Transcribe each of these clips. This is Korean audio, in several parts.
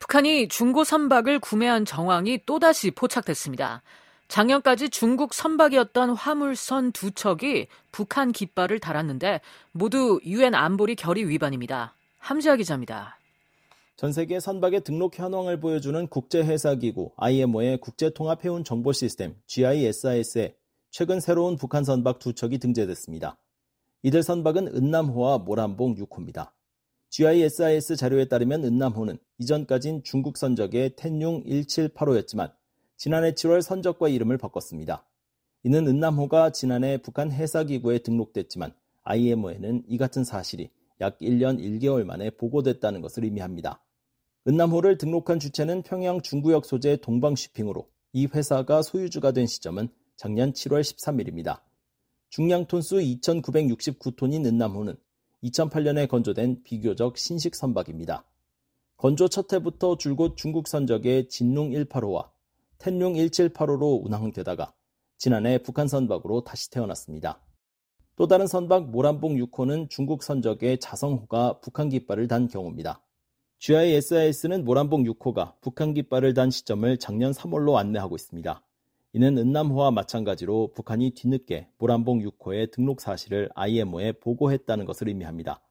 북한이 중고 선박을 구매한 정황이 또다시 포착됐습니다. 작년까지 중국 선박이었던 화물선 2척이 북한 깃발을 달았는데 모두 유엔 안보리 결의 위반입니다. 함지아 기자입니다. 전 세계 선박의 등록 현황을 보여주는 국제해사기구 IMO의 국제통합해운 정보 시스템 GISIS에 최근 새로운 북한 선박 2척이 등재됐습니다. 이들 선박은 은남호와 모란봉 6호입니다. GISIS 자료에 따르면 은남호는 이전까진 중국 선적의 텐융 1785였지만 지난해 7월 선적과 이름을 바꿨습니다. 이는 은남호가 지난해 북한 해사기구에 등록됐지만 IMO에는 이 같은 사실이 약 1년 1개월 만에 보고됐다는 것을 의미합니다. 은남호를 등록한 주체는 평양 중구역 소재 동방쉬핑으로 이 회사가 소유주가 된 시점은 작년 7월 13일입니다. 중량 톤수 2,969톤인 은남호는 2008년에 건조된 비교적 신식 선박입니다. 건조 첫 해부터 줄곧 중국 선적의 진룽 185와 텐룽 1785로 운항되다가 지난해 북한 선박으로 다시 태어났습니다. 또 다른 선박 모란봉 6호는 중국 선적의 자성호가 북한 깃발을 단 경우입니다. GISIS는 모란봉 6호가 북한 깃발을 단 시점을 작년 3월로 안내하고 있습니다. 이는 은남호와 마찬가지로 북한이 뒤늦게 모란봉 6호의 등록 사실을 IMO에 보고했다는 것을 의미합니다.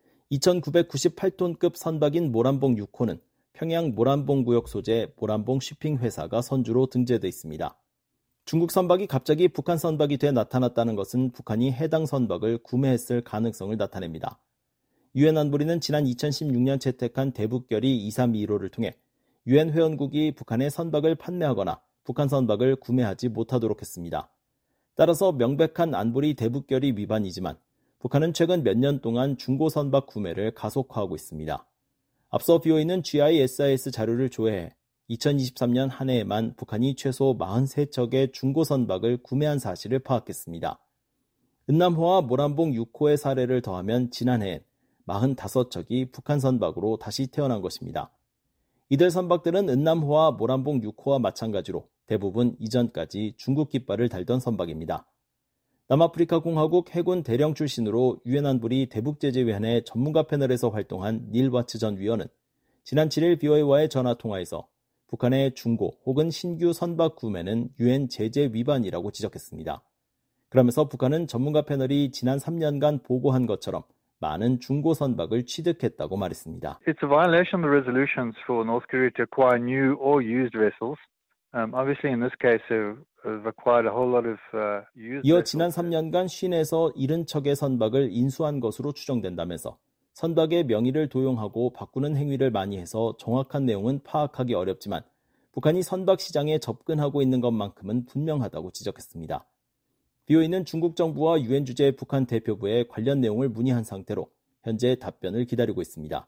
2,998톤급 선박인 모란봉 6호는 평양 모란봉 구역 소재 모란봉 쉬핑 회사가 선주로 등재되어 있습니다. 중국 선박이 갑자기 북한 선박이 돼 나타났다는 것은 북한이 해당 선박을 구매했을 가능성을 나타냅니다. 유엔 안보리는 지난 2016년 채택한 대북결의 2325를 통해 유엔 회원국이 북한의 선박을 판매하거나 북한 선박을 구매하지 못하도록 했습니다. 따라서 명백한 안보리 대북결의 위반이지만 북한은 최근 몇 년 동안 중고 선박 구매를 가속화하고 있습니다. 앞서 BOE는 GISIS 자료를 조회해 2023년 한 해에만 북한이 최소 43척의 중고 선박을 구매한 사실을 파악했습니다. 은남호와 모란봉 6호의 사례를 더하면 지난해엔 45척이 북한 선박으로 다시 태어난 것입니다. 이들 선박들은 은남호와 모란봉 6호와 마찬가지로 대부분 이전까지 중국 깃발을 달던 선박입니다. 남아프리카 공화국 해군 대령 출신으로 유엔 안보리 대북제재위원회 전문가 패널에서 활동한 닐 와츠 전 위원은 지난 7일 BOA와의 전화통화에서 북한의 중고 혹은 신규 선박 구매는 유엔 제재 위반이라고 지적했습니다. 그러면서 북한은 전문가 패널이 지난 3년간 보고한 것처럼 많은 중고 선박을 취득했다고 말했습니다. It's a violation of the resolutions for North Korea to acquire new or used vessels. Obviously in this case they've acquired a whole lot of used vessels. 이어 지난 3년간 50에서 70척의 선박을 인수한 것으로 추정된다면서 선박의 명의를 도용하고 바꾸는 행위를 많이 해서 정확한 내용은 파악하기 어렵지만 북한이 선박 시장에 접근하고 있는 것만큼은 분명하다고 지적했습니다. BOE는 중국 정부와 유엔 주재 북한 대표부에 관련 내용을 문의한 상태로 현재 답변을 기다리고 있습니다.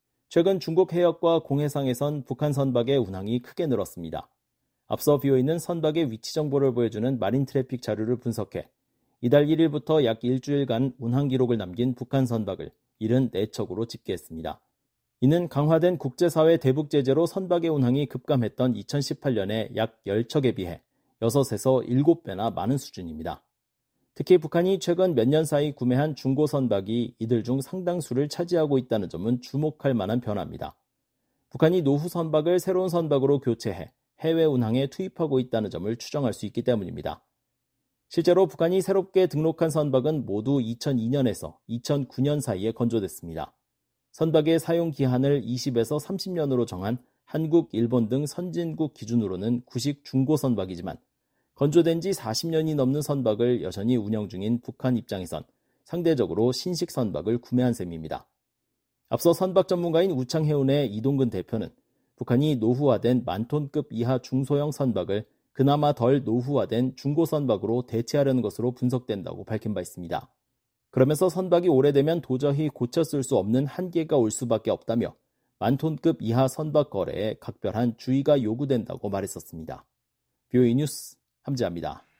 최근 중국 해역과 공해상에선 북한 선박의 운항이 크게 늘었습니다. 앞서 BOE는 선박의 위치 정보를 보여주는 마린 트래픽 자료를 분석해 이달 1일부터 약 일주일간 운항 기록을 남긴 북한 선박을 74척으로 집계했습니다. 이는 강화된 국제사회 대북 제재로 선박의 운항이 급감했던 2018년에 약 10척에 비해 6에서 7배나 많은 수준입니다. 특히 북한이 최근 몇 년 사이 구매한 중고 선박이 이들 중 상당수를 차지하고 있다는 점은 주목할 만한 변화입니다. 북한이 노후 선박을 새로운 선박으로 교체해 해외 운항에 투입하고 있다는 점을 추정할 수 있기 때문입니다. 실제로 북한이 새롭게 등록한 선박은 모두 2002년에서 2009년 사이에 건조됐습니다. 선박의 사용 기한을 20에서 30년으로 정한 한국, 일본 등 선진국 기준으로는 구식 중고 선박이지만 건조된 지 40년이 넘는 선박을 여전히 운영 중인 북한 입장에선 상대적으로 신식 선박을 구매한 셈입니다. 앞서 선박 전문가인 우창해운의 이동근 대표는 북한이 노후화된 10,000톤급 이하 중소형 선박을 그나마 덜 노후화된 중고 선박으로 대체하려는 것으로 분석된다고 밝힌 바 있습니다. 그러면서 선박이 오래되면 도저히 고쳐 쓸 수 없는 한계가 올 수밖에 없다며 10,000톤급 이하 선박 거래에 각별한 주의가 요구된다고 말했었습니다. BOE 뉴스 함지아입니다.